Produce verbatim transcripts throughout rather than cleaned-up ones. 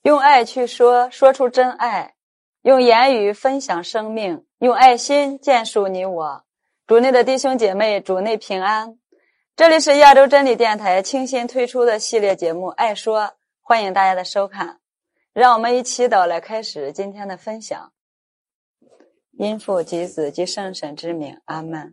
用爱去说，说出真爱，用言语分享生命，用爱心建树你我。主内的弟兄姐妹，主内平安。这里是亚洲真理电台倾心推出的系列节目爱说，欢迎大家的收看。让我们以祈祷来开始今天的分享。因父及子及圣神之名，阿们。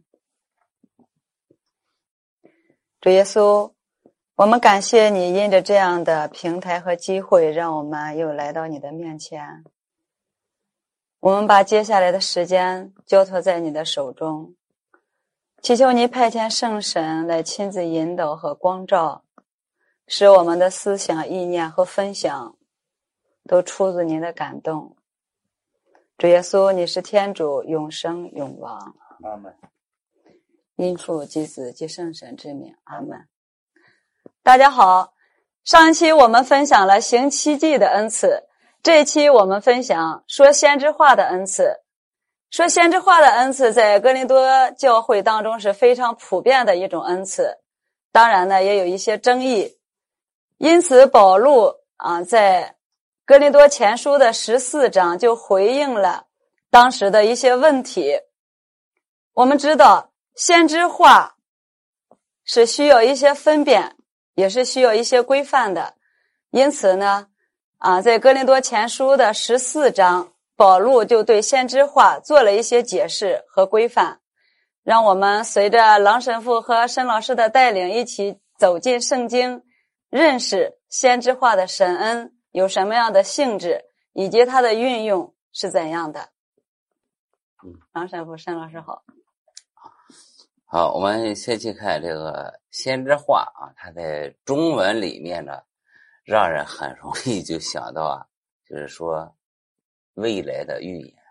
主耶稣，我们感谢你因着这样的平台和机会，让我们又来到你的面前。我们把接下来的时间交托在你的手中，祈求你派遣圣神来亲自引导和光照，使我们的思想、意念和分享都出自您的感动。主耶稣，你是天主，永生永王。 阿们。 因父及子及圣神之名，阿们。大家好，上一期我们分享了行奇迹的恩赐，这一期我们分享说先知话的恩赐。说先知话的恩赐在哥林多教会当中是非常普遍的一种恩赐，当然呢也有一些争议。因此保禄啊在哥林多前书的十四章就回应了当时的一些问题。我们知道先知话是需要一些分辨，也是需要一些规范的。因此呢啊在哥林多前书的十四章，保禄就对先知话做了一些解释和规范。让我们随着郎神父和申老师的带领一起走进圣经，认识先知话的神恩有什么样的性质，以及它的运用是怎样的。嗯，郎神父、申老师好。 好，我们先去看这个先知话啊，它在中文里面呢，让人很容易就想到啊，就是说未来的预言。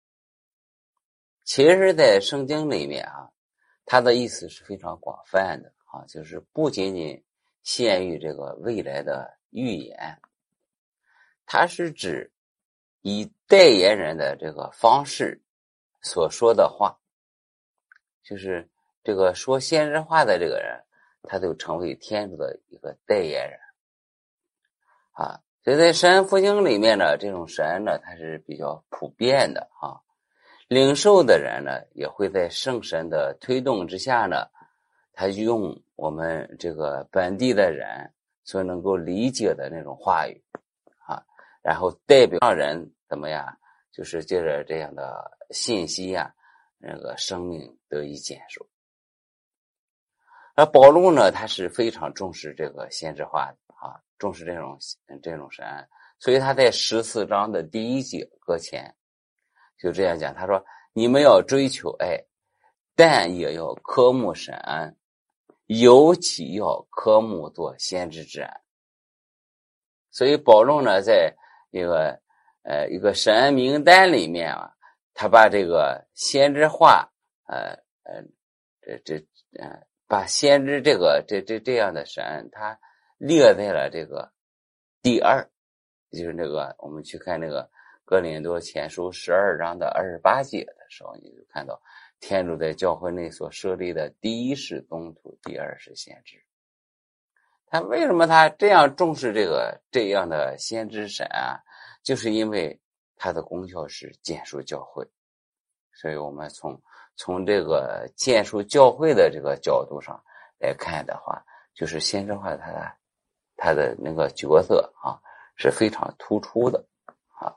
其实在圣经里面啊，它的意思是非常广泛的啊，就是不仅仅限于这个未来的预言，它是指以代言人的这个方式所说的话，就是这个说先知话的这个人，他就成为天主的一个代言人啊。所以在神复兴里面呢，这种神呢，它是比较普遍的啊。领受的人呢，也会在圣神的推动之下呢，他用我们这个本地的人所能够理解的那种话语啊，然后代表让人怎么样，就是借着这样的信息啊，那个生命得以减寿。而保禄呢，他是非常重视这个先知话的啊，重视这种这种神，所以他在十四章的第一节搁前就这样讲，他说：“你们要追求爱，但也要科目神恩，尤其要科目做先知之恩。”所以保禄呢，在一个呃一个神恩名单里面啊，他把这个先知话，呃呃这这呃。把先知这个这这这样的神，他列在了这个第二，就是那个我们去看那个哥林多前书十二章的二十八节的时候，你就看到天主在教会内所设立的第一是宗徒，第二是先知。他为什么他这样重视这个这样的先知神啊？就是因为他的功效是建树教会，所以我们从从这个建树教会的这个角度上来看的话，就是先知话他的他的那个角色啊是非常突出的啊。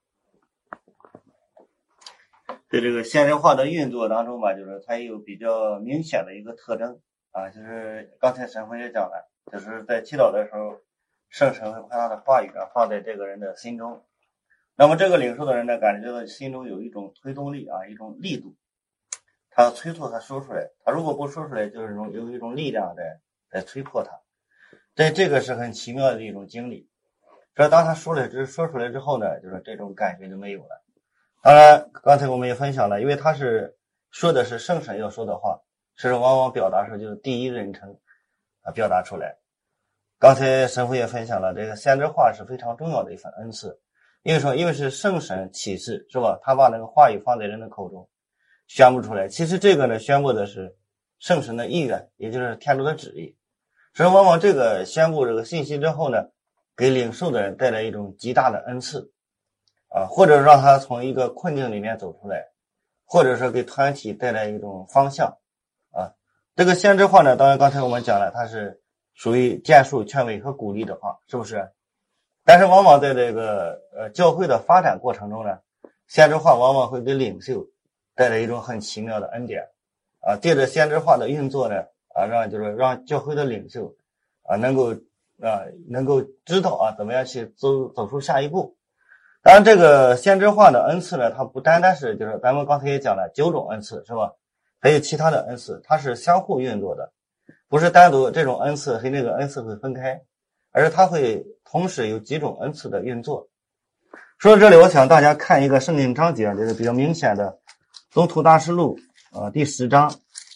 对这个先知话的运作当中吧，就是它有比较明显的一个特征啊，就是刚才神父也讲了，就是在祈祷的时候，圣神会把他的话语啊放在这个人的心中，那么这个领受的人呢，感觉到心中有一种推动力啊，一种力度。他催促他说出来，他如果不说出来，就是有有一种力量在在催迫他。这这个是很奇妙的一种经历。所以当他说了之说出来之后呢，就是这种感觉就没有了。当然，刚才我们也分享了，因为他是说的是圣神要说的话，是往往表达出就是第一人称啊表达出来。刚才神父也分享了，这个先知话是非常重要的一份恩赐，因为说因为是圣神启示，是吧？他把那个话语放在人的口中。宣布出来，其实这个呢，宣布的是圣神的意愿，也就是天主的旨意。所以往往这个宣布这个信息之后呢， 给领受的人带来一种极大的恩赐啊，或者让他从一个困境里面走出来，或者说给团体带来一种方向啊。这个先知话呢，当然刚才我们讲了，它是属于建树、劝慰和鼓励的话，是不是？但是往往在这个呃教会的发展过程中呢，先知话往往会给领袖带来一种很奇妙的恩典啊，借着先知话的运作呢啊，让就是让教会的领袖啊能够啊能够知道啊怎么样去走走出下一步。当然，这个先知话的恩赐呢，它不单单是就是咱们刚才也讲了九种恩赐，是吧？还有其他的恩赐，它是相互运作的，不是单独这种恩赐和那个恩赐会分开，而是它会同时有几种恩赐的运作。说到这里，我想大家看一个圣经章节，这个比较明显的宗徒大事录啊第十章。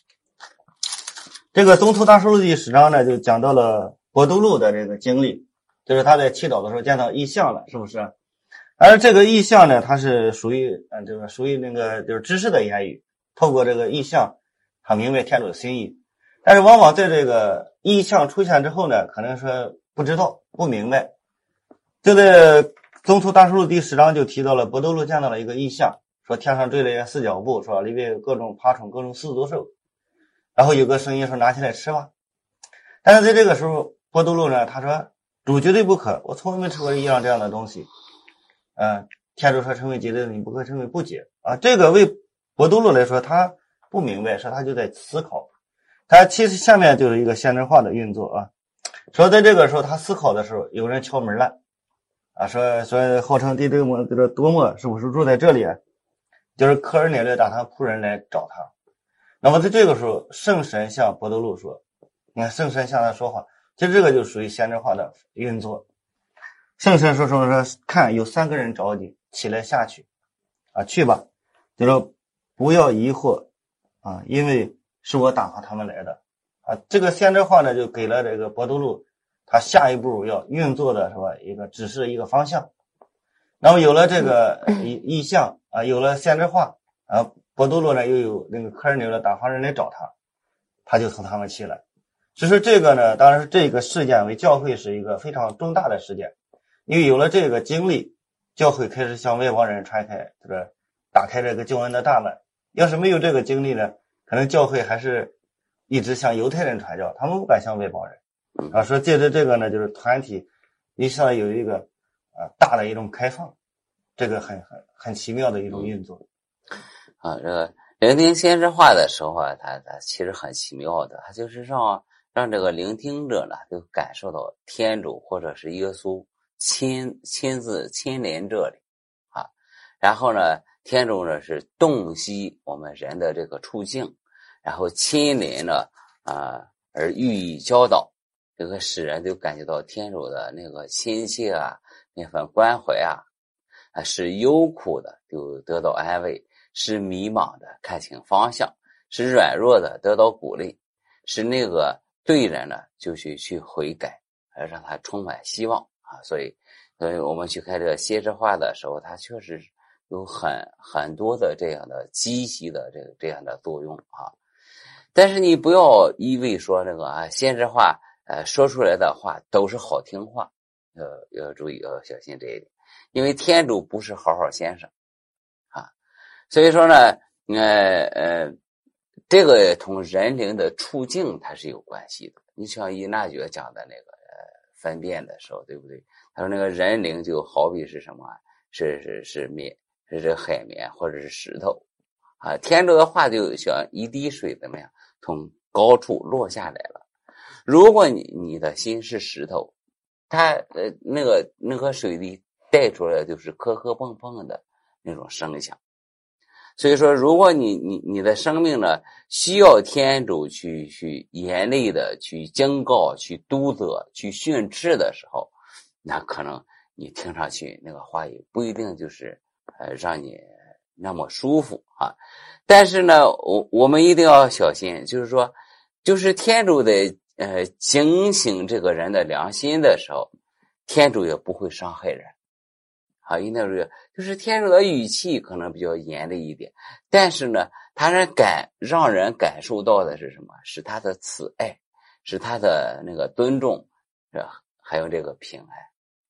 这个宗徒大事录第十章呢，就讲到了伯多禄的这个经历，就是他在祈祷的时候见到异象了，是不是？而这个异象呢，它是属于嗯，这个属于那个就是知识的言语，透过这个异象，他明白天主的心意。但是往往在这个异象出现之后呢，可能说不知道、不明白。就在宗徒大事录第十章就提到了伯多禄见到了一个异象，说天上坠了一个四角布，说里面有各种爬虫、各种四足兽，然后有个声音说拿起来吃吧。但是在这个时候，伯多禄呢，他说主绝对不可，我从来没吃过一样这样的东西。嗯，天主说称为解的，你不可称为不解啊。这个为伯多禄来说，他不明白，说他就在思考。他其实下面就是一个先知化的运作啊。说在这个时候他思考的时候，有人敲门了啊，说说号称地对莫这个多么是不是住在这里？就是科尔涅略打他仆人来找他。那么在这个时候，圣神向伯多禄说，你看圣神向他说话，其实这个就属于先知化的运作。圣神说说说，看有三个人找你，起来下去，啊，去吧，就说不要疑惑啊，因为是我打发他们来的啊。这个先知话呢，就给了这个伯多禄他下一步要运作的是吧一个指示一个方向。那么有了这个意意象啊，有了先知话啊，伯多禄呢又有那个科尔纽的打发人来找他，他就从他们起来。只是这个呢，当然这个事件为教会是一个非常重大的事件。因为有了这个经历，教会开始向外邦人传开，这个打开这个救恩的大门。要是没有这个经历呢，可能教会还是一直向犹太人传教，他们不敢向外邦人啊。说借着这个呢，就是团体一向有一个啊大的一种开放，这个很很很奇妙的一种运作啊。这个聆听先知话的时候啊，它它其实很奇妙的，它就是让让这个聆听者呢都感受到天主或者是耶稣。亲亲自亲临这里啊，然后呢，天主呢是洞悉我们人的这个处境，然后亲临呢啊而予以教导，这个使人就感觉到天主的那个亲切啊，那份关怀啊，啊是忧苦的就得到安慰，是迷茫的看清方向，是软弱的得到鼓励，是那个对人呢就去去悔改，而让他充满希望。啊，所以，所以我们去看这个先知话的时候，它确实有很很多的这样的积极的这个这样的作用啊。但是你不要以为说这个啊先知话，呃说出来的话都是好听话，呃要注意要小心这一点，因为天主不是好好先生啊。所以说呢，呃呃，这个同人灵的处境它是有关系的。你像伊纳爵讲的那个。分辨的时候，对不对？他说那个人灵就好比是什么？是是是面，是这海绵或者是石头啊。天主的话就像一滴水怎么样，从高处落下来了。如果你你的心是石头，它呃那个那个水滴带出来就是磕磕碰碰的那种声响。所以说，如果你你你的生命呢需要天主去去严厉的去警告、去督责、去训斥的时候，那可能你听上去那个话语不一定就是呃让你那么舒服啊。但是呢，我我们一定要小心，就是说，就是天主的呃警醒这个人的良心的时候，天主也不会伤害人。啊，应该是就是天主的语气可能比较严厉一点，但是呢，他人感让人感受到的是什么？是他的慈爱，是他的那个尊重，是吧？还有这个平安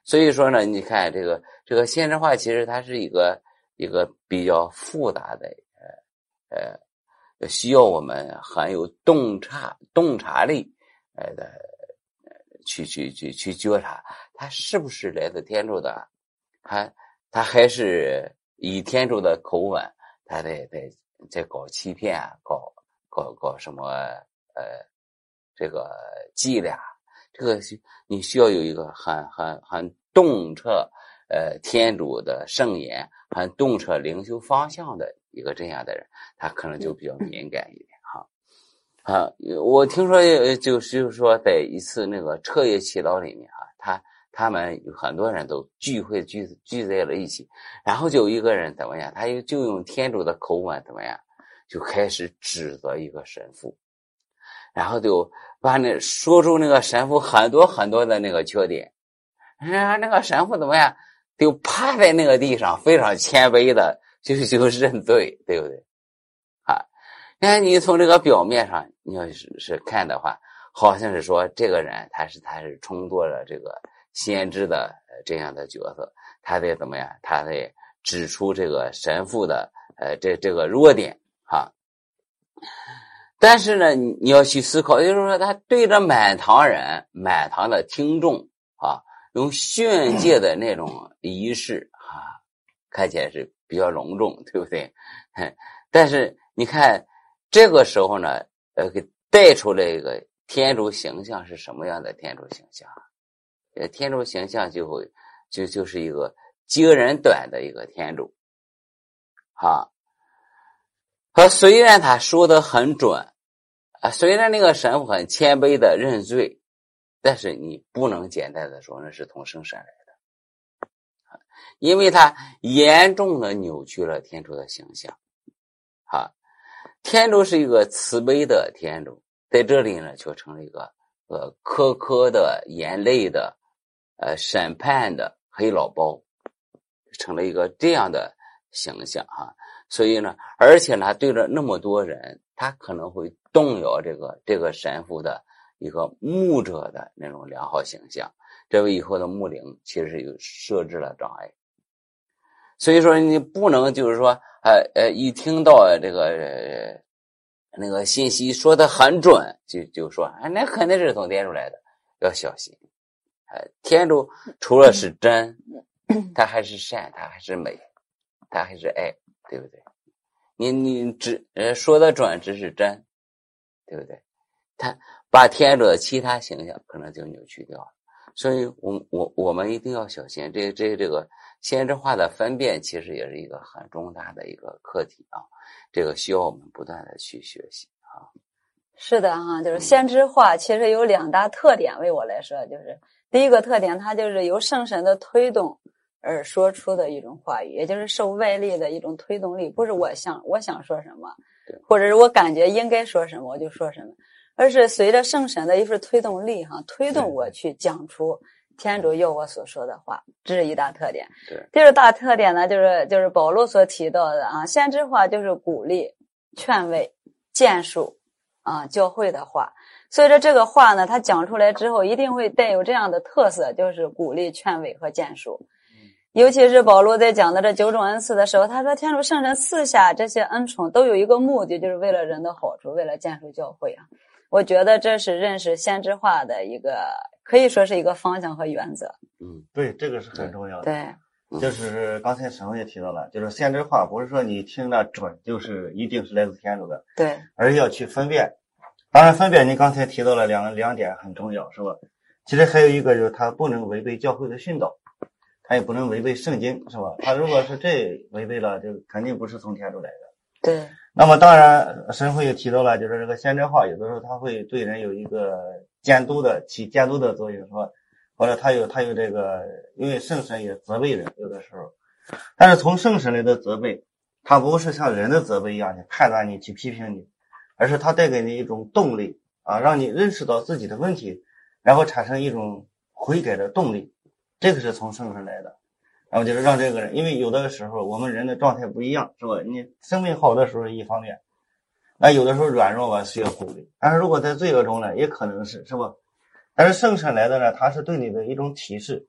所以说呢，你看这个这个先知化其实它是一个一个比较复杂的呃呃需要我们很有洞察洞察力呃的去去去去觉察它是不是来自天主的，它它还是以天主的口吻，它在在在搞欺骗啊，搞搞搞什么呃这个伎俩，这个你需要有一个很很很洞彻呃天主的圣言，很洞彻灵修方向的一个这样的人，他可能就比较敏感一点哈。啊，我听说就是说在一次那个彻夜祈祷里面啊，他他们有很多人都聚会聚聚在了一起，然后就有一个人怎么样，他就用天主的口吻怎么样，就开始指责一个神父，然后就把那说出那个神父很多很多的那个缺点，然后那个神父怎么样，就趴在那个地上，非常谦卑的就就认罪，对不对？啊，那你从这个表面上，你要是是看的话，好像是说这个人他是他是充当了这个先知的这样的角色，他得怎么样？他得指出这个神父的呃这这个弱点哈。但是呢，你要去思考，就是说他对着满堂人、满堂的听众啊，用训诫的那种仪式啊，看起来是比较隆重，对不对？但是你看这个时候呢，呃，给带出来一个天主形象是什么样的天主形象？呃，天主形象就会就就是一个截人短的一个天主，啊。和虽然他说的很准啊，虽然那个神父很谦卑的认罪，但是你不能简单的说那是从圣神来的，因为他严重的扭曲了天主的形象。啊，天主是一个慈悲的天主，在这里呢就成了一个呃苛刻的严厉的呃审判的黑老包，成了一个这样的形象哈。所以呢，而且呢，对着那么多人，他可能会动摇这个这个神父的一个牧者的那种良好形象，这为以后的牧灵其实是有设置了障碍。所以说，你不能就是说，呃呃，一听到这个、呃、那个信息说的很准，就就说，哎，那肯定是从天主来的，要小心。呃，天主除了是真，他还是善，他还是美，他还是爱。对不对？你你只呃说的准只是真，对不对？他把天主的其他形象可能就扭曲掉了，所以我我我们一定要小心。这这这个先知化的分辨，其实也是一个很重大的一个课题啊，这个需要我们不断的去学习啊。 是的哈，就是先知化其实有两大特点，为我来说，就是第一个特点，它就是由圣神的推动而说出的一种话语，也就是受外力的一种推动力，不是我想我想说什么，或者是我感觉应该说什么我就说什么，而是随着圣神的一份推动力哈，推动我去讲出天主要我所说的话，这是一大特点。第二大特点呢，就是就是保罗所提到的啊，先知话就是鼓励、劝慰、建树啊，教会的话。所以说这个话呢，他讲出来之后，一定会带有这样的特色，就是鼓励、劝慰和建树。尤其是保罗在讲的这九种恩赐的时候，他说天主圣神赐下这些恩宠都有一个目的，就是为了人的好处，为了建树教会啊。我觉得这是认识先知化的一个，可以说是一个方向和原则。 嗯，对，这个是很重要的。 对， 就是刚才沈宏也提到了，就是先知化不是说你听了准就是一定是来自天主的， 对， 而是要去分辨。当然分辨你刚才提到了两两点很重要，是吧？其实还有一个就是它不能违背教会的训导，他也不能违背圣经，是吧？他如果是这违背了，就肯定不是从天主来的。 对。 那么当然，神父也提到了，就是这个先知化，有的时候他会对人有一个监督的起监督的作用，是吧？或者他有他有这个，因为圣神也责备人，有的时候，但是从圣神来的责备，他不是像人的责备一样去判断你、去批评你，而是他带给你一种动力啊，让你认识到自己的问题，然后产生一种悔改的动力。这个是从圣神来的，然后就是让这个人，因为有的时候我们人的状态不一样，是吧？你生命好的时候是一方面，那有的时候软弱吧需要鼓励，但是如果在罪恶中呢，也可能是，是吧？但是圣神来的呢，它是对你的一种启示，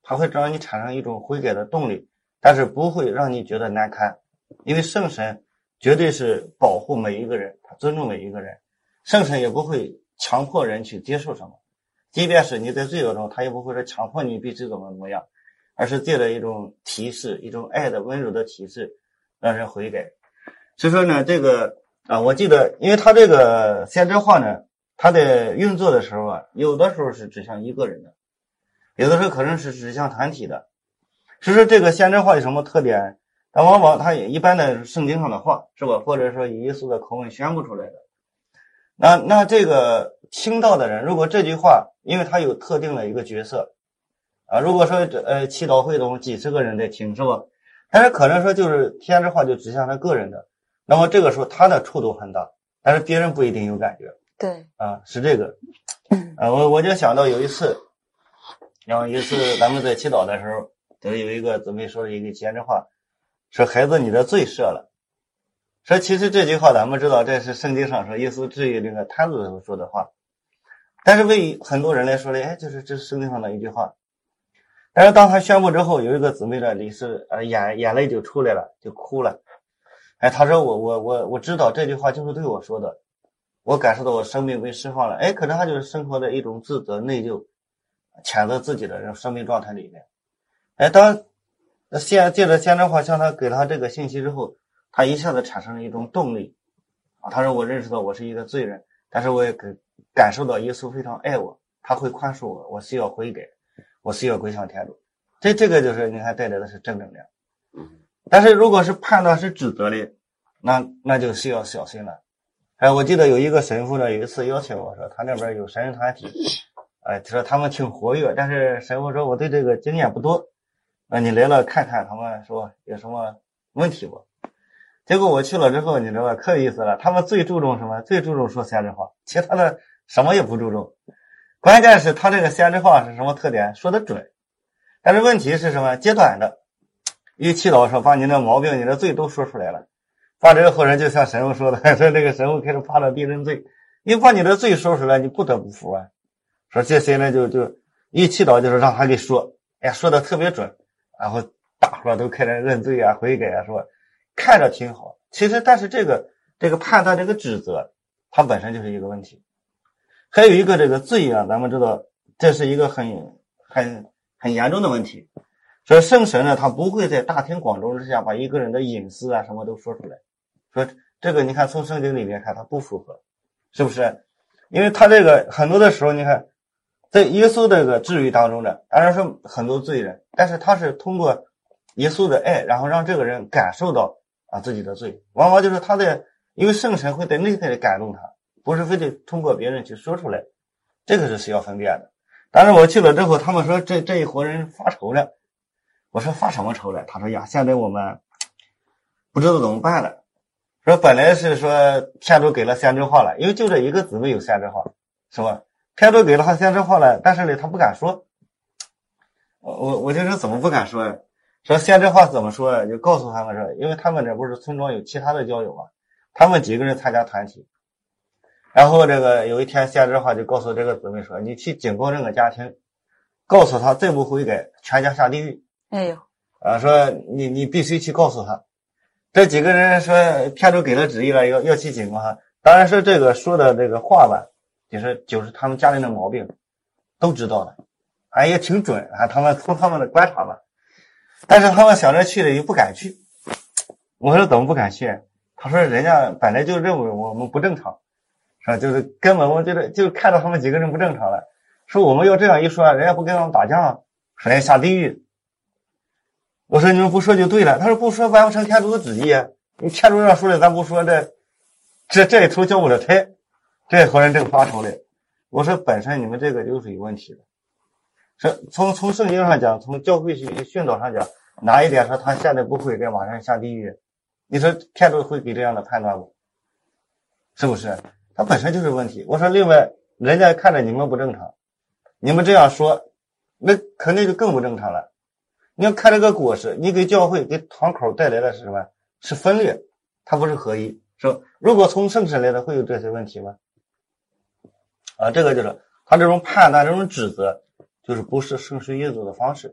它会让你产生一种悔改的动力，但是不会让你觉得难堪，因为圣神绝对是保护每一个人，他尊重每一个人，圣神也不会强迫人去接受什么，即便是你在罪恶中，他也不会说强迫你必须怎么怎么样，而是借着一种提示，一种爱的温柔的提示，让人悔改。所以说呢，这个啊，我记得，因为他这个先知话呢，他在运作的时候啊，有的时候是指向一个人的，有的时候可能是指向团体的。所以说这个先知话有什么特点？但往往他也一般的圣经上的话，是吧？或者说以耶稣的口吻宣布出来的。那那这个听到的人，如果这句话，因为他有特定的一个角色啊，如果说呃祈祷会中几十个人在听，是吧？但是可能说就是先知话就指向他个人的，那么这个时候他的触动很大，但是别人不一定有感觉。 对啊，是这个。啊，我我就想到有一次，然后有一次咱们在祈祷的时候，就是有一个姊妹说了一个先知话，说孩子你的罪赦了。说其实这句话咱们知道这是圣经上说耶稣治愈这个瘫子的时候说的话，但是为很多人来说呢，哎，就是这是圣经上的一句话。但是当他宣布之后，有一个姊妹的李是呃眼眼泪就出来了，就哭了。哎，他说我我我我知道这句话就是对我说的，我感受到我生命被释放了。哎，可能他就是生活的一种自责、内疚、谴责自己的这种生命状态里面。哎，当先借着先知话向他给他这个信息之后，他一下子产生了一种动力啊。他说我认识到我是一个罪人，但是我也感感受到耶稣非常爱我，他会宽恕我，我需要悔改，我需要归向天主。这这个就是你看带来的是正能量。但是如果是判断是指责的，那那就需要小心了。哎，我记得有一个神父呢，有一次邀请我说他那边有神人团体，哎，他说他们挺活跃，但是神父说我对这个经验不多，那你来了看看他们说有什么问题不？结果我去了之后，你知道吧，可有意思了，他们最注重什么？最注重说先知话，其他的什么也不注重。关键是他这个先知话是什么特点？说的准，但是问题是什么？阶段的。一祈祷说把你的毛病、你的罪都说出来了，把这个后人就像神父说的，说这个神父开始怕了地人罪，你把你的罪说出来，你不得不服啊。说这些呢，就就一祈祷就是让他给说，哎呀，说的特别准，然后大伙都开始认罪啊、悔改啊，说看着挺好。其实，但是这个这个判断、这个指责，它本身就是一个问题。还有一个这个罪啊，咱们知道这是一个很很很严重的问题。所以圣神呢，他不会在大庭广众之下把一个人的隐私啊什么都说出来。说这个你看从圣经里面看他不符合，是不是？因为他这个很多的时候，你看在耶稣这个治愈当中的，当然是很多罪人，但是他是通过耶稣的爱，然后让这个人感受到啊自己的罪，往往就是他在，因为圣神会在内在里感动他，不是非得通过别人去说出来，这个是需要分辨的。但是我去了之后，他们说这这一伙人发愁了。我说发什么愁了？他说呀，现在我们不知道怎么办了。说本来是说天主给了先知话了，因为就这一个姊妹有先知话，是吧？天主给了他先知话了，但是呢，他不敢说。我我就说怎么不敢说呀？说先知话怎么说呀？就告诉他们说，因为他们这不是村庄有其他的交友嘛，他们几个人参加团体，然后这个有一天先知话就告诉这个姊妹说，你去警告这个家庭，告诉他再不悔改，全家下地狱。 哎呦， 啊，说你你必须去告诉他。这几个人说天主给了旨意了，要要去警告他。当然是这个说的这个话吧，就是就是他们家里的毛病都知道了，哎也挺准啊，他们从他们的观察吧。但是他们想着去了又不敢去。我说怎么不敢去？他说人家本来就认为我们不正常，是吧？就是根本我觉得就看到他们几个人不正常了，说我们要这样一说，人家不跟他们打架，说人家下地狱。我说你们不说就对了。他说不说完不成天主的旨意啊！你天主让说的咱不说，这这这一出交不了差，这伙人正发愁嘞。我说本身你们这个就是有问题的。说从从圣经上讲，从教会训训导上讲，哪一点说他现在不会该马上下地狱？你说天主会给这样的判断不？是不是？他本身就是问题。我说另外人家看着你们不正常，你们这样说，那肯定就更不正常了。你要看这个果实，你给教会给堂口带来的是什么？是分裂，它不是合一，是吧？如果从圣神来的会有这些问题吗？啊，这个就是他这种判断、这种指责，就是不是圣水耶稣的方式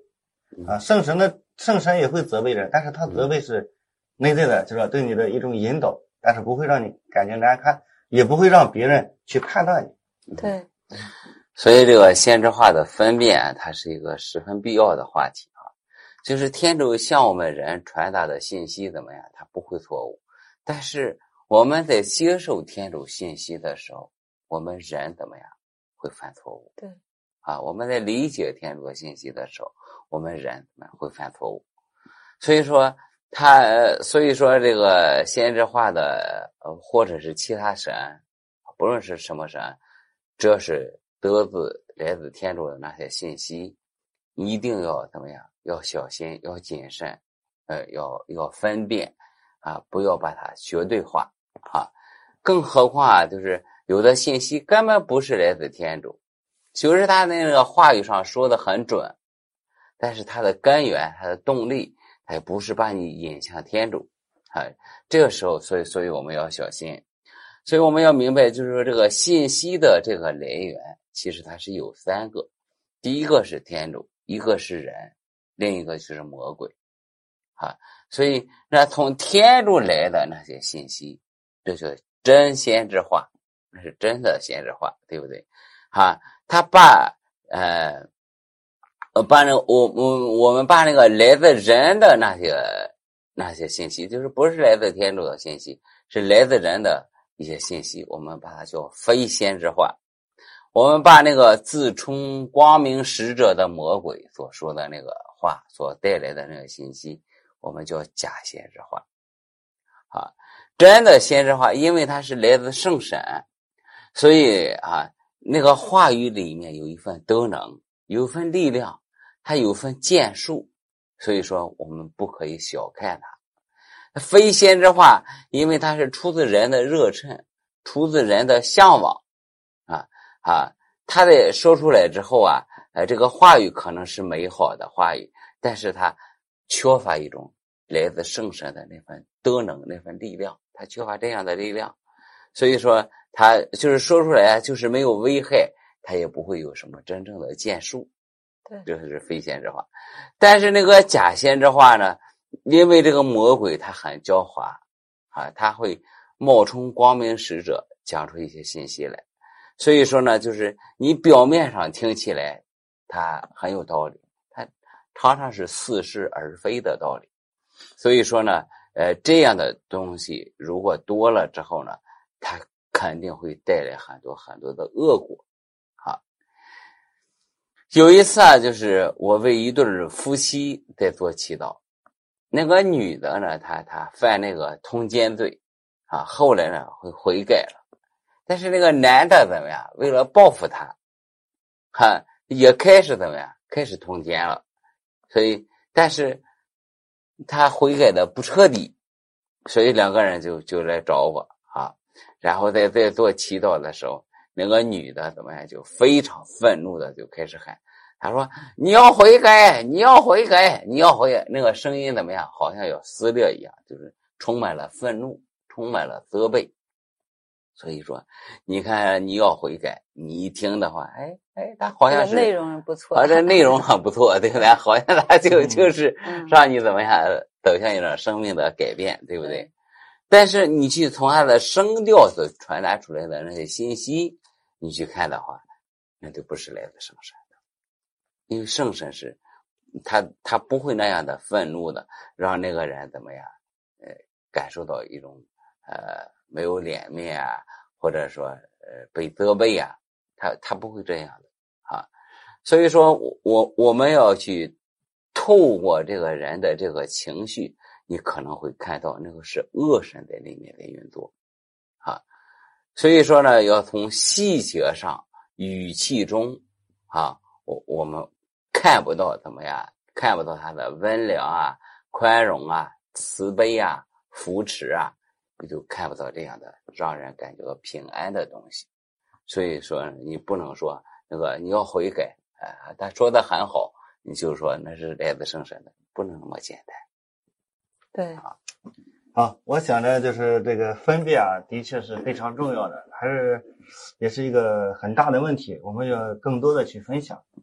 啊，圣神的圣神也会责备人，但是他责备是内在的，就是对你的一种引导，但是不会让你感觉难堪，也不会让别人去判断你。 对， 所以这个先知化的分辨，它是一个十分必要的话题啊。就是天主向我们人传达的信息怎么样，它不会错误，但是我们在接受天主信息的时候，我们人怎么样会犯错误？ 对， 啊，我们在理解天主的信息的时候，我们人怎么样会犯错误？所以说他，所以说这个先知化的，呃，或者是其他神，不论是什么神，这是得自来自天主的那些信息，一定要怎么样？要小心，要谨慎，呃，要要分辨啊，不要把它绝对化啊。更何况啊，就是有的信息根本不是来自天主，就是他那个话语上说的很准，但是它的根源、它的动力，它也不是把你引向天主啊。这个时候，所以所以我们要小心，所以我们要明白，就是说这个信息的这个来源，其实它是有三个，第一个是天主，一个是人，另一个就是魔鬼啊。所以那从天主来的那些信息，这就是真先知化，那是真的先知化，对不对？啊，他把呃呃把那个我我我们把那个来自人的那些那些信息，就是不是来自天主的信息，是来自人的一些信息，我们把它叫非先知化。我们把那个自充光明使者的魔鬼所说的那个话所带来的那个信息，我们叫假先知化啊。真的先知化，因为它是来自圣神，所以啊，那个话语里面有一份德能，有一份力量，它有一份建树，所以说我们不可以小看它。非先知化，因为它是出自人的热忱，出自人的向往啊啊，他的说出来之后啊，呃，这个话语可能是美好的话语，但是它缺乏一种来自圣神的那份德能，那份力量，它缺乏这样的力量，所以说他就是说出来就是没有危害，他也不会有什么真正的建树。 对， 这是非先知化。但是那个假先知化呢，因为这个魔鬼他很狡猾啊，他会冒充光明使者讲出一些信息来，所以说呢，就是你表面上听起来他很有道理，他常常是似是而非的道理。所以说呢，呃，这样的东西如果多了之后呢，它肯定会带来很多很多的恶果啊。有一次啊，就是我为一对夫妻在做祈祷，那个女的呢，她她犯那个通奸罪啊，后来呢会悔改了，但是那个男的怎么样？为了报复她，哈、啊，也开始怎么样？开始通奸了，所以但是他悔改的不彻底，所以两个人就就来找我啊，然后在在做祈祷的时候，那个女的怎么样？就非常愤怒的就开始喊，他说：“你要悔改，你要悔改，你要悔改。”那个声音怎么样？好像要撕裂一样，就是充满了愤怒，充满了责备。所以说，你看你要悔改，你一听的话，哎哎，他好像是内容不错， 好像内容很不错，对不对？好像他就就是让你怎么样走向一种生命的改变，对不对？但是你去从他的声调所传达出来的那些信息，你去看的话，那就不是来自圣神的，因为圣神是他他不会那样的愤怒的，让那个人怎么样，呃，感受到一种呃没有脸面啊，或者说呃被责备啊，他他不会这样的啊。所以说我我们要去透过这个人的这个情绪，你可能会看到那个是恶神在里面的运作啊。所以说呢，要从细节上、语气中啊，我我们看不到怎么样，看不到他的温良啊、宽容啊、慈悲啊、扶持啊，你就看不到这样的让人感觉到平安的东西。所以说你不能说那个你要悔改啊，他说的很好，你就说那是来自圣神的，不能那么简单。 对啊，好，我想着就是这个分辨啊，的确是非常重要的，还是也是一个很大的问题，我们要更多的去分享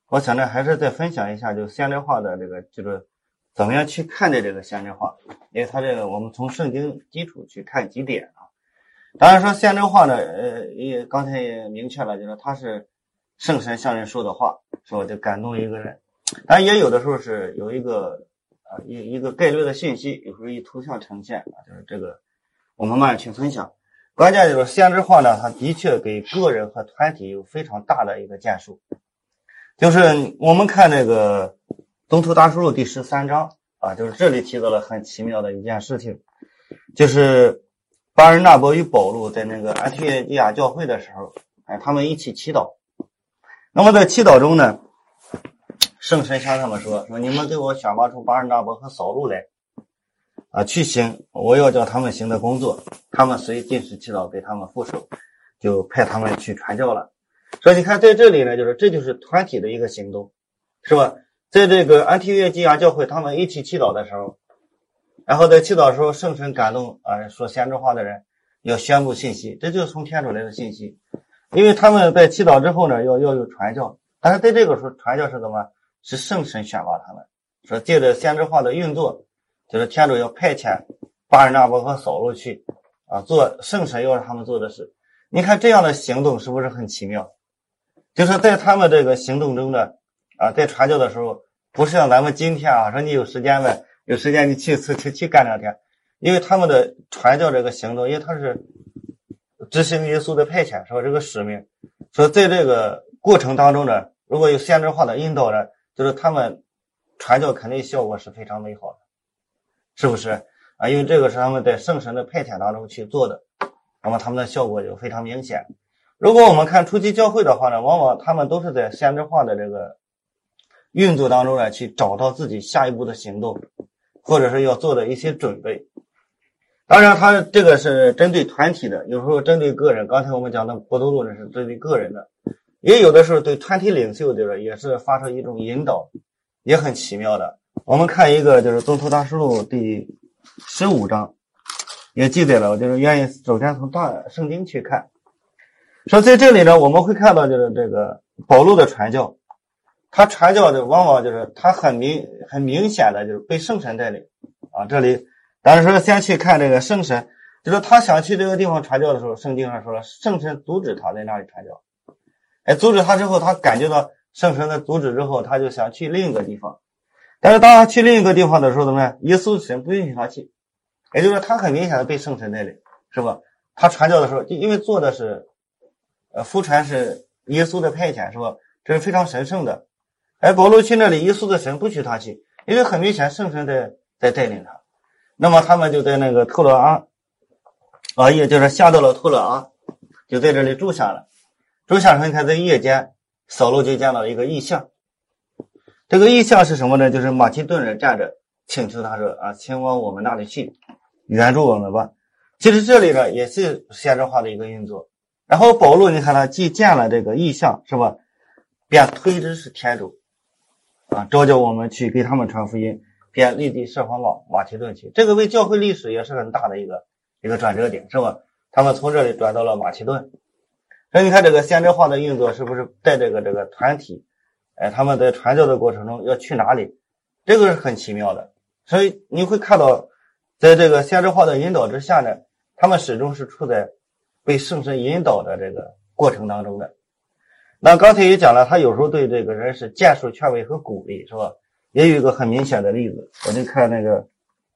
我想呢还是再分享一下，就先知化的这个就是怎么样去看待这个先知化，因为它这个我们从圣经基础去看几点啊。当然说先知化呢，呃，也刚才也明确了，就是它是圣神向人说的话，是吧？就感动一个人。当然也有的时候是有一个啊一一个概率的信息，有时候以图像呈现啊，就是这个我们慢慢去分享。关键就是先知化呢，它的确给个人和团体有非常大的一个建树。就是我们看那个宗徒大事录第十三章啊，就是这里提到了很奇妙的一件事情，就是巴尔纳伯与保禄在那个安提约基亚教会的时候，哎，他们一起祈祷。那么在祈祷中呢，圣神向他们说：“说你们给我选拔出巴尔纳伯和扫路来，啊，去行我要叫他们行的工作。”他们随禁食祈祷，给他们副手，就派他们去传教了。所以你看，在这里呢，就是这就是团体的一个行动，是吧？在这个安提约基亚教会，他们一起祈祷的时候，然后在祈祷的时候，圣神感动啊，说先知话的人要宣布信息，这就是从天主来的信息。因为他们在祈祷之后呢，要要有传教，但是在这个时候，传教是怎么？是圣神选拔他们，说借着先知话的运作，就是天主要派遣巴尔纳伯和扫路去啊，做圣神要让他们做的事。你看这样的行动是不是很奇妙？就是在他们这个行动中呢，啊，在传教的时候，不是像咱们今天啊，说你有时间呗，有时间你去去去去干两天，因为他们的传教这个行动，因为他是执行耶稣的派遣，说这个使命，说在这个过程当中呢，如果有先知化的引导呢，就是他们传教肯定效果是非常美好的，是不是啊？因为这个是他们在圣神的派遣当中去做的，那么他们的效果就非常明显。如果我们看初期教会的话呢，往往他们都是在先知化的这个运作当中呢，去找到自己下一步的行动，或者是要做的一些准备。当然他这个是针对团体的，有时候针对个人，刚才我们讲的国度论是针对个人的，也有的时候对团体领袖的也是发生一种引导，也很奇妙的。我们看一个就是宗徒大事录第十五章，也记载了，就是愿意首先从大圣经去看。说在这里呢，我们会看到就是这个保禄的传教，他传教的往往就是他很明很明显的就是被圣神带领啊。这里当然说先去看这个圣神，就是他想去这个地方传教的时候，圣经上说了圣神阻止他在那里传教。哎，阻止他之后，他感觉到圣神的阻止之后，他就想去另一个地方。但是当他去另一个地方的时候，怎么样？耶稣神不允许他去，也就是说他很明显的被圣神带领，是吧？他传教的时候，就因为做的是呃福传是耶稣的派遣，是吧？这是非常神圣的。哎，保罗去那里，耶稣的神不许他去，因为很明显圣神在在带领他。那么他们就在那个特罗阿啊，也就是下到了特罗阿，就在这里住下了。住下时，你看在夜间，扫罗就见到一个异象。这个异象是什么呢？就是马其顿人站着请求他说啊，请往我们那里去，援助我们吧。其实这里呢也是先知化的一个运作。然后保罗你看他既见了这个异象，是吧？便推知是天主啊，召叫我们去给他们传福音，便立即设防往马其顿去。这个为教会历史也是很大的一个一个转折点，是吧？他们从这里转到了马其顿。所以你看这个先知化的运作是不是在这个这个团体，哎，他们在传教的过程中要去哪里？这个是很奇妙的。所以你会看到，在这个先知化的引导之下呢，他们始终是处在被圣神引导的这个过程当中的。那刚才也讲了，他有时候对这个人是建树劝慰和鼓励，是吧？也有一个很明显的例子，我就看那个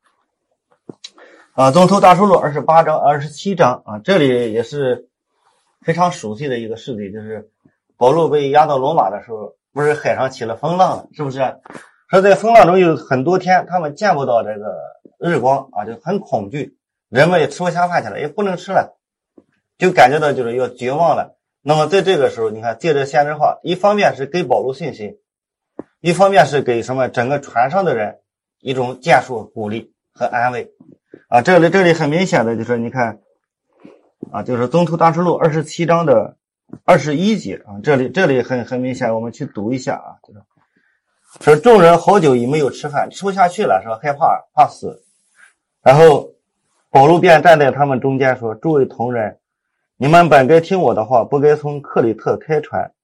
啊，宗徒大事录二十八章、二十七章啊，这里也是非常熟悉的一个事例，就是保罗被押到罗马的时候，不是海上起了风浪了，是不是？说在风浪中有很多天，他们见不到这个日光啊，就很恐惧，人们也吃不下饭去了，也不能吃了，就感觉到就是要绝望了。那么在这个时候，你看借着先知化，一方面是给保罗信心，一方面是给什么整个船上的人一种建树、鼓励和安慰啊。这里这里很明显的就是你看啊，就是宗徒大事录二十七章的二十一节啊，这里这里很很明显，我们去读一下啊，就是说众人好久已没有吃饭，吃不下去了，是吧？害怕怕死，然后保罗便站在他们中间说：“诸位同人，你们本该听我的话，不该从克里特开船，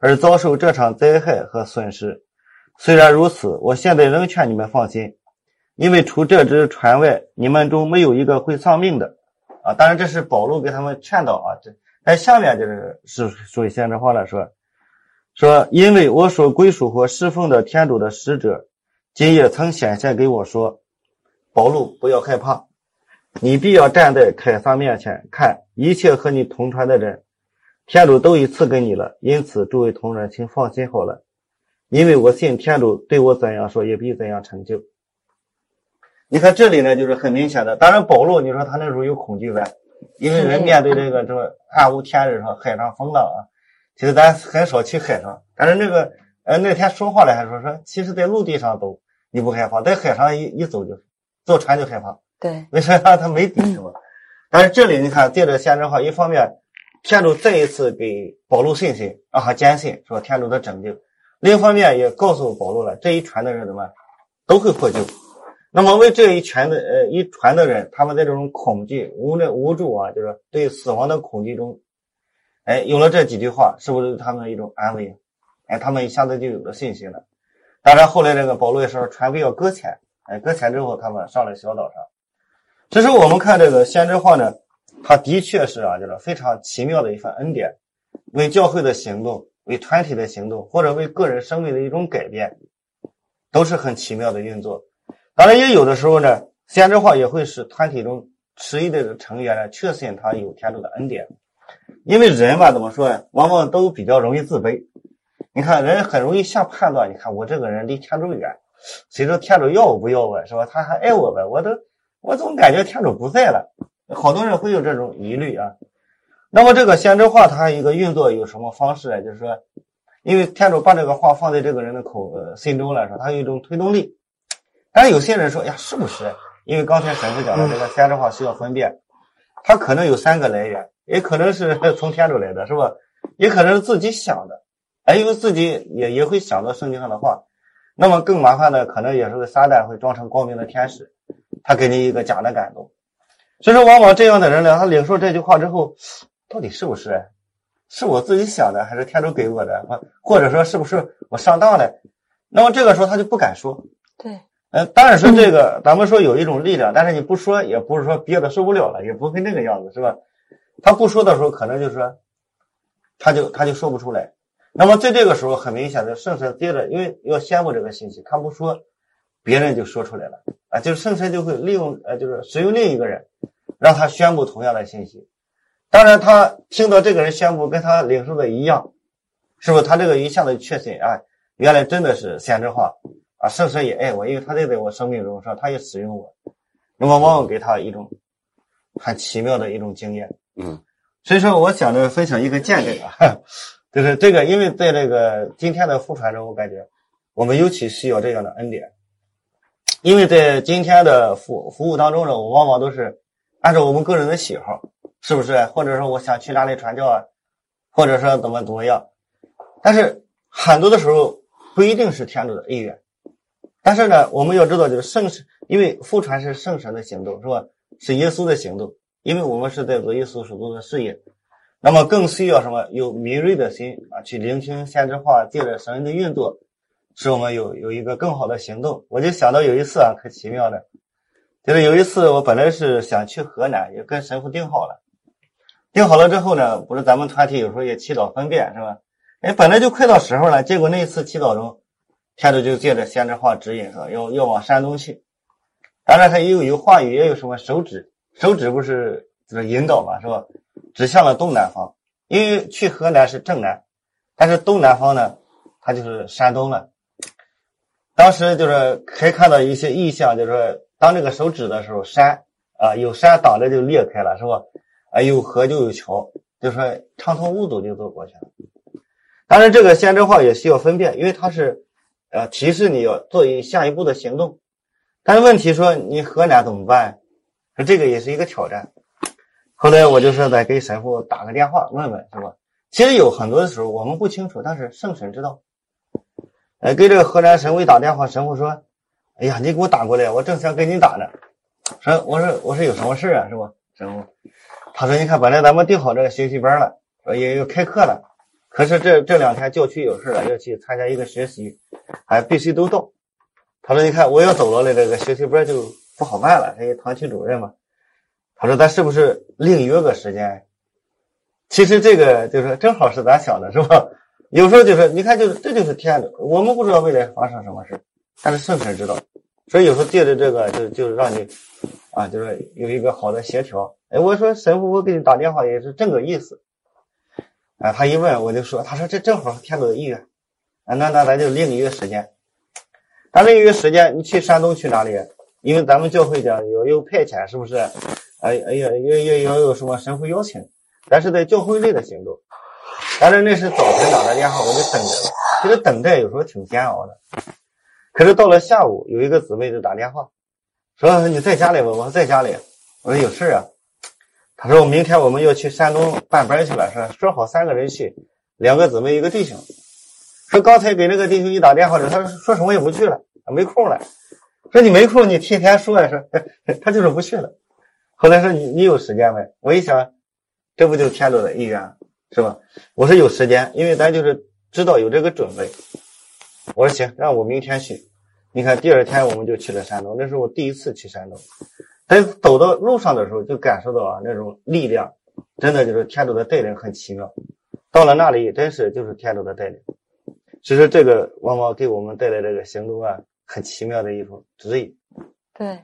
而遭受这场灾害和损失。虽然如此，我现在仍劝你们放心，因为除这只船外，你们中没有一个会丧命的。啊，当然这是保罗给他们劝导啊。这在下面就是是属于先知话了，说说因为我所归属和侍奉的天主的使者，今夜曾显现给我说，保罗不要害怕，你必要站在凯撒面前，看一切和你同船的人，天主都已赐给你了，因此诸位同仁请放心好了，因为我信天主对我怎样说，也必怎样成就。你看这里呢，就是很明显的。当然保罗你说他那时候有恐惧感，因为人面对这个这个暗无天日说海上风浪啊，其实咱很少去海上，但是那个呃那天说话了还说说，其实在陆地上走你不害怕，在海上一一走就坐船就害怕。 对， 为啥他没底是吧？但是这里你看借着先知话，一方面天主再一次给保罗信心，让他坚信说天主的拯救，另一方面也告诉保罗了，这一船的人怎么都会获救。那么为这一船的呃一船的人，他们在这种恐惧无能无助啊，就是对死亡的恐惧中，哎，有了这几句话，是不是对他们一种安慰？哎，他们一下子就有了信心了。当然后来这个保罗也说船必要搁浅，哎，搁浅之后他们上了小岛上。这是我们看这个先知话呢，它的确是啊，就是非常奇妙的一份恩典，为教会的行动，为团体的行动，或者为个人生命的一种改变，都是很奇妙的运作。当然也有的时候呢，先知话也会使团体中迟疑的成员呢确信他有天主的恩典。因为人吧怎么说呢，往往都比较容易自卑。你看人很容易下判断，你看我这个人离天主远，谁说天主要我不要我是吧？他还爱我呗，我都我总感觉天主不在了。好多人会有这种疑虑啊。那么这个先知话它一个运作有什么方式呢？就是说因为天主把这个话放在这个人的口呃心中来说，它有一种推动力。但是有些人说呀，是不是因为刚才神父讲的这个先知话需要分辨，它可能有三个来源，也可能是从天主来的是吧，也可能是自己想的，哎，因为自己也也会想到圣经上的话。那么更麻烦的可能也是个撒旦会装成光明的天使，他给你一个假的感动。所以说往往这样的人呢，他领受这句话之后，到底是不是是我自己想的还是天主给我的，或者说是不是我上当了，那么这个时候他就不敢说。 对， 呃，当然说这个咱们说有一种力量，但是你不说也不是说憋得受不了了，也不会那个样子是吧？他不说的时候可能就是说他就他就说不出来。那么在这个时候很明显的圣神接着因为要宣布这个信息，他不说别人就说出来了啊，就是圣神就会利用呃就是使用另一个人让他宣布同样的信息。当然他听到这个人宣布跟他领受的一样，是不是他这个一下子确信啊，原来真的是先知话啊，圣神也爱我，因为他就在我生命中说他也使用我，那么往往给他一种很奇妙的一种经验。 嗯， 所以说我想着分享一个见证啊，就是这个因为在这个今天的福传中，我感觉我们尤其需要这样的恩典。因为在今天的服服务当中呢，我往往都是按照我们个人的喜好，是不是？或者说我想去哪里传教啊，或者说怎么怎么样。但是很多的时候不一定是天主的意愿。但是呢，我们要知道就是圣神，因为福传是圣神的行动，是吧？是耶稣的行动，因为我们是在做耶稣所做的事业。那么更需要什么？有敏锐的心啊，去聆听先知话，借着神的运作，使我们有有一个更好的行动。我就想到有一次啊，可奇妙的，就是有一次我本来是想去河南，也跟神父定好了，定好了之后呢，不是咱们团体有时候也祈祷分辨是吧？哎，本来就快到时候了，结果那一次祈祷中，天主就借着先知话指引说要要往山东去。当然他也有有话语，也有什么手指，手指不是就是引导嘛，是吧？指向了东南方，因为去河南是正南，但是东南方呢，它就是山东了。当时就是可以看到一些意象，就是说当这个手指的时候，山啊有山挡着就裂开了，是吧？啊有河就有桥，就是说畅通无阻就走过去了。当然这个先知话也需要分辨，因为它是呃提示你要做一下一步的行动。但是问题说你河南怎么办？说这个也是一个挑战。后来我就说再给神父打个电话问问，是吧？其实有很多的时候我们不清楚，但是圣神知道。呃，给这个河南神父打电话，神父说：“哎呀，你给我打过来，我正想跟你打呢。”说我说我说有什么事啊，是吧？神父他说：“你看，本来咱们定好这个学习班了，说也要开课了， 可是这这两天教区有事了，要去参加一个学习，还必须都到。他说你看我要走了的这个学习班就不好办了，这些堂区主任嘛。他说咱是不是另约个时间？其实这个就是正好是咱想的是吧？有时候就是你看就是这就是天的，我们不知道未来发生什么事，但是圣神知道。所以有时候借着这个就就让你啊就是有一个好的协调。哎，我说神父我给你打电话也是这个意思。啊，他一问我就说，他说这正好是天主的意愿，啊，那那咱就另一个时间。咱另一个时间，你去山东去哪里？因为咱们教会讲有有派遣，是不是？哎哎呀，也也要有什么神父邀请，但是在教会内的行动。但是那是早晨打的电话，我就等着。这个等待有时候挺煎熬的。可是到了下午，有一个姊妹就打电话，说你在家里吗？我说在家里。我说有事啊。他说我明天我们要去山东办班去了，说说好三个人去，两个姊妹一个弟兄。说刚才给那个弟兄一打电话的，他说说什么也不去了，没空了。说你没空你提前说呀，说他就是不去了。后来说你你有时间没？我一想，这不就是天主的意愿是吧？我说有时间，因为咱就是知道有这个准备。我说行，让我明天去。你看第二天我们就去了山东，那是我第一次去山东。在走到路上的时候就感受到啊那种力量，真的就是天主的带领很奇妙。到了那里真是就是天主的带领。其实这个往往给我们带来这个行动啊很奇妙的一种指引。 对。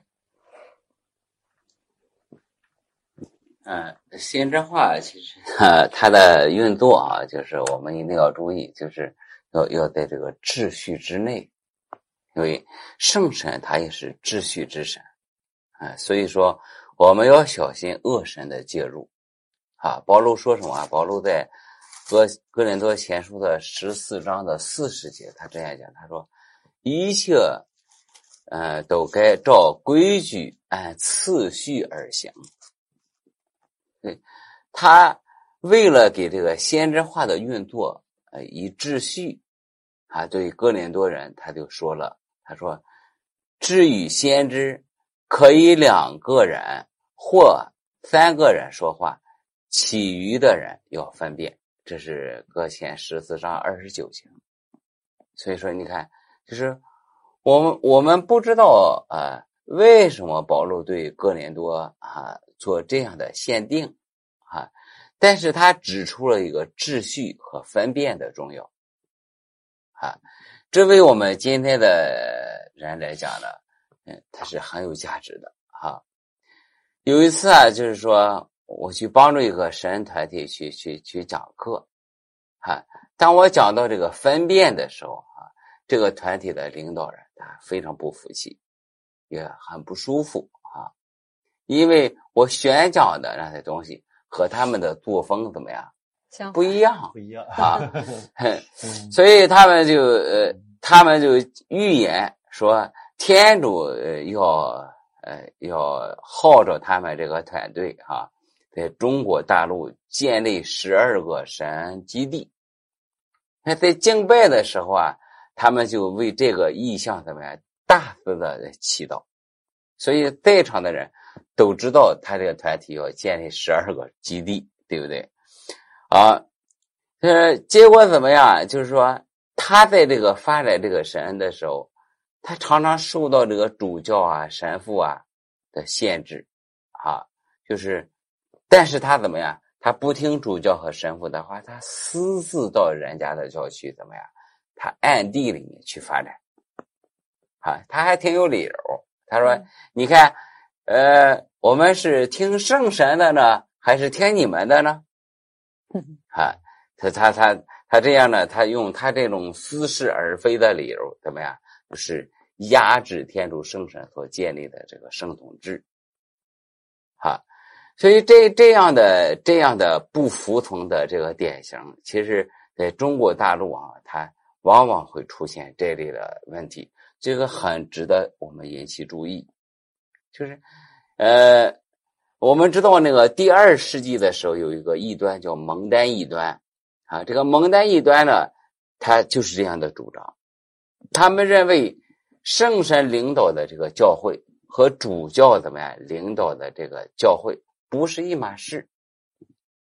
嗯，先知化其实呃它的运作啊，就是我们一定要注意，就是要要在这个秩序之内，因为圣神它也是秩序之神。啊，所以说我们要小心恶神的介入。啊，保罗说什么啊？保罗在哥哥林多前书的十四章的四十节，他这样讲，他说一切呃都该照规矩按次序而行。对，他为了给这个先知化的运作呃以秩序啊，对哥林多人他就说了，他说至于先知可以两个人或三个人说话，其余的人要分辨。这是哥前十四章二十九节。所以说你看，就是我们我们不知道呃为什么保罗对哥林多啊做这样的限定啊，但是他指出了一个秩序和分辨的重要啊，这为我们今天的人来讲呢，嗯，它是很有价值的哈。有一次啊，就是说我去帮助一个神人团体去去去讲课，哈，当我讲到这个分辨的时候啊，这个团体的领导人他非常不服气，也很不舒服啊，因为我宣讲的那些东西和他们的作风怎么样不一样， 不一样啊，所以他们就呃，他们就预言说，天主呃要呃要号召他们这个团队哈、啊，在中国大陆建立十二个神基地。那在敬拜的时候啊，他们就为这个意向怎么样大肆的祈祷。所以在场的人都知道他这个团体要建立十二个基地，对不对？啊，呃，结果怎么样？就是说，他在这个发展这个神恩的时候，他常常受到这个主教啊、神父啊的限制，啊，就是，但是他怎么样？他不听主教和神父的话，他私自到人家的教区怎么样？他暗地里面去发展，啊，他还挺有理由。他说：“你看，呃，我们是听圣神的呢，还是听你们的呢？”啊，他他他他这样呢，他用他这种似是而非的理由，怎么样？就是压制天主圣神所建立的这个圣统制。啊，所以这这样的这样的不服从的这个典型，其实在中国大陆啊，它往往会出现这类的问题，这个很值得我们引起注意。就是呃我们知道那个第二世纪的时候有一个异端叫蒙丹异端啊，这个蒙丹异端呢，他就是这样的主张。他们认为圣神领导的这个教会和主教怎么样领导的这个教会不是一码事。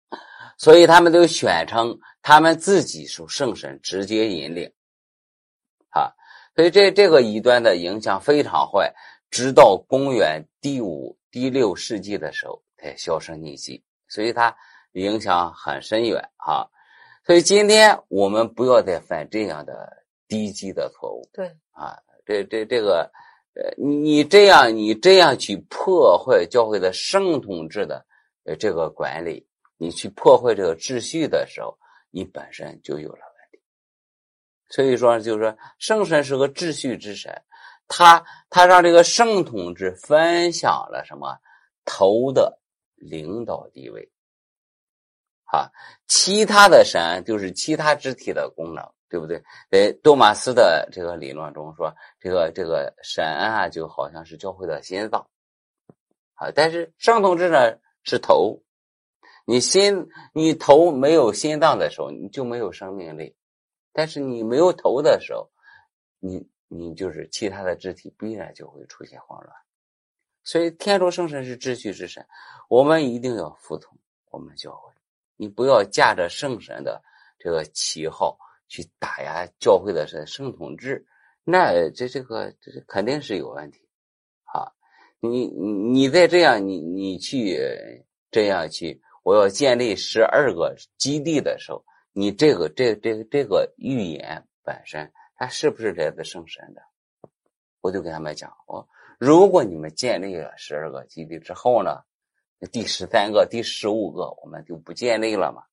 所以他们都宣称他们自己受圣神直接引领啊，所以这这个异端的影响非常坏，直到公元第五第六世纪的时候才销声匿迹，所以它影响很深远啊。所以今天我们不要再犯这样的低级的错误。 对啊，这这这个呃你这样你这样去破坏教会的圣统制的呃这个管理，你去破坏这个秩序的时候，你本身就有了问题。所以说就是说圣神是个秩序之神，他他让这个圣统制分享了什么头的领导地位啊，其他的神就是其他肢体的功能，对不对？在多马斯的这个理论中说，这个这个神啊就好像是教会的心脏啊，但是圣统制呢是头，你心你头没有心脏的时候，你就没有生命力，但是你没有头的时候，你你就是其他的肢体必然就会出现混乱。所以天主圣神是秩序之神，我们一定要服从我们教会，你不要驾着圣神的这个旗号去打压教会的圣统制，那这这个这肯定是有问题啊！你你你再这样，你你去这样去，我要建立十二个基地的时候，你这个这这个这个预言本身，它是不是来自圣神的？我就跟他们讲，我如果你们建立了十二个基地之后呢，第十三个、第十五个我们就不建立了嘛，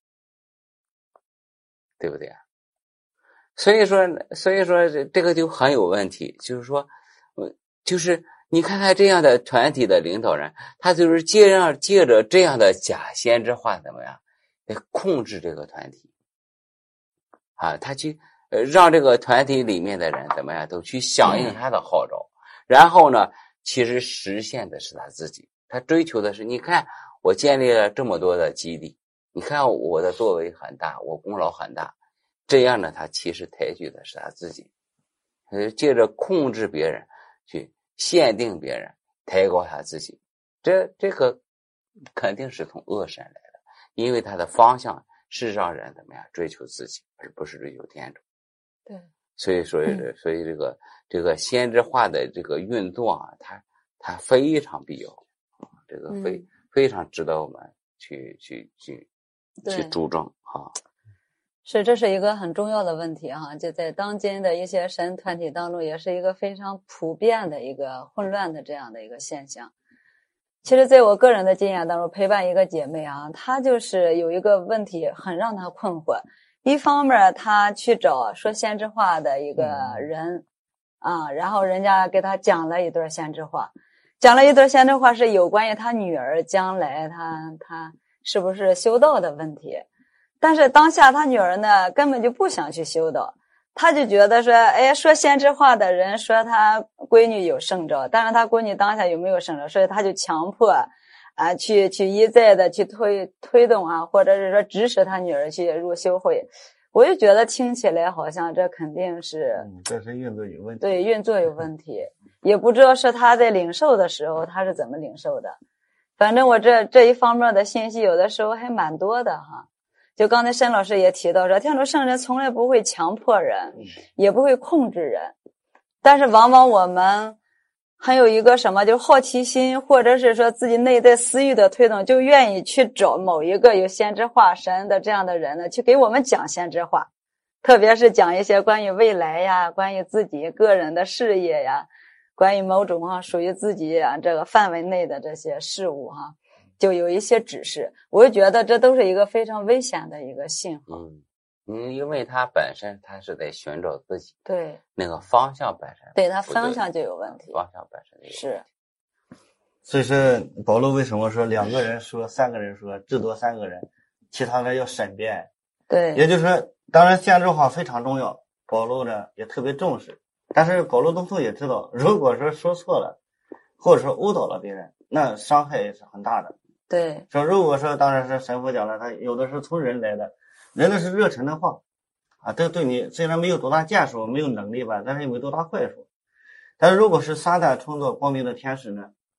对不对？所以说，所以说这个就很有问题，就是说，就是你看看这样的团体的领导人，他就是借让借着这样的假先知化怎么样，来控制这个团体啊，他去呃让这个团体里面的人怎么样都去响应他的号召，然后呢，其实实现的是他自己，他追求的是，你看我建立了这么多的基地，你看我的作为很大，我功劳很大。这样呢，他其实抬举的是他自己，呃，借着控制别人去限定别人，抬高他自己，这这个肯定是从恶神来的，因为他的方向是让人怎么样追求自己，而不是追求天主。 对， 所以所以所以这个这个先知化的这个运作啊，它它非常必要，这个非、嗯、非常值得我们去去去去注重啊。 是，这是一个很重要的问题哈，就在当今的一些神团体当中，也是一个非常普遍的一个混乱的这样的一个现象。其实在我个人的经验当中，陪伴一个姐妹啊，她就是有一个问题很让她困惑。一方面她去找说先知话的一个人、嗯、啊，然后人家给她讲了一段先知话，讲了一段先知话是有关于她女儿将来她她是不是修道的问题。但是当下他女儿呢根本就不想去修道，他就觉得说，哎，说先知话的人说他闺女有圣召，但是他闺女当下有没有圣召，所以他就强迫啊去去一再的去推推动啊，或者是说指使他女儿去入修会。我就觉得听起来好像这肯定是， 嗯，这是运作有问题， 对，运作有问题，也不知道是他在领受的时候他是怎么领受的。反正我这这一方面的信息有的时候还蛮多的哈。就刚才申老师也提到说，天主圣人从来不会强迫人，也不会控制人，但是往往我们还有一个什么，就是好奇心，或者是说自己内在私欲的推动，就愿意去找某一个有先知化神的这样的人呢，去给我们讲先知话，特别是讲一些关于未来呀，关于自己个人的事业呀，关于某种哈、啊、属于自己啊这个范围内的这些事物哈、啊。就有一些指示，我就觉得这都是一个非常危险的一个信号。 嗯嗯，因为他本身他是在寻找自己， 对那个方向本身， 对他方向就有问题， 方向本身就有问题。 是。 所以说保罗为什么说两个人说三个人说至多三个人，其他人要审辩？ 对， 也就是说，当然先知话非常重要，保罗呢也特别重视，但是保罗东东也知道，如果说说错了，或者说误导了别人，那伤害也是很大的。 对， 说如果说当然是神父讲了，他有的是从人来的，人的是热忱的话啊，这对你虽然没有多大建树，没有能力吧，但是也没多大坏处。但是如果是撒旦充作光明的天使呢，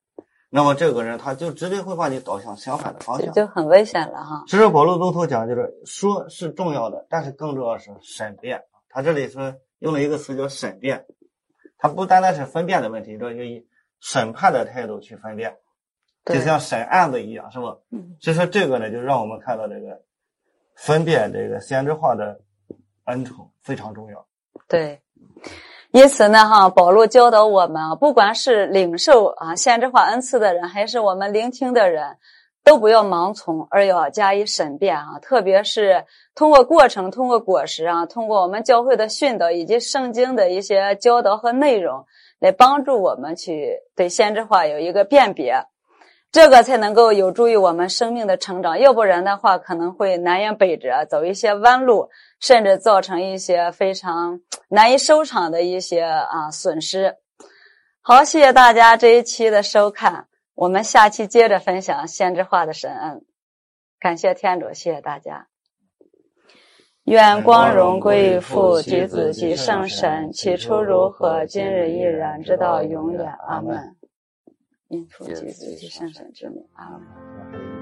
那么这个人他就直接会把你导向相反的方向， 就很危险了哈。 其实保罗宗徒讲就是说是重要的，但是更重要是审辩。他这里是用了一个词叫审辩，他不单单是分辨的问题，这就以审判的态度去分辨，就像审案子一样，是吧？嗯。所以说这个呢，就让我们看到这个分辨这个先知化的恩宠非常重要。 对。因此呢，哈，保罗教导我们啊，不管是领受啊先知化恩赐的人，还是我们聆听的人，都不要盲从，而要加以审辩啊。特别是通过过程，通过果实啊，通过我们教会的训导以及圣经的一些教导和内容，来帮助我们去对先知化有一个辨别，这个才能够有助于我们生命的成长。要不然的话，可能会南辕北辙，走一些弯路，甚至造成一些非常难以收场的一些啊损失。好，谢谢大家这一期的收看，我们下期接着分享先知化的神恩。感谢天主，谢谢大家。愿光荣归于父及子及圣神，起初如何，今日亦然，直到永远。阿们。因父及子及圣神之名。阿们。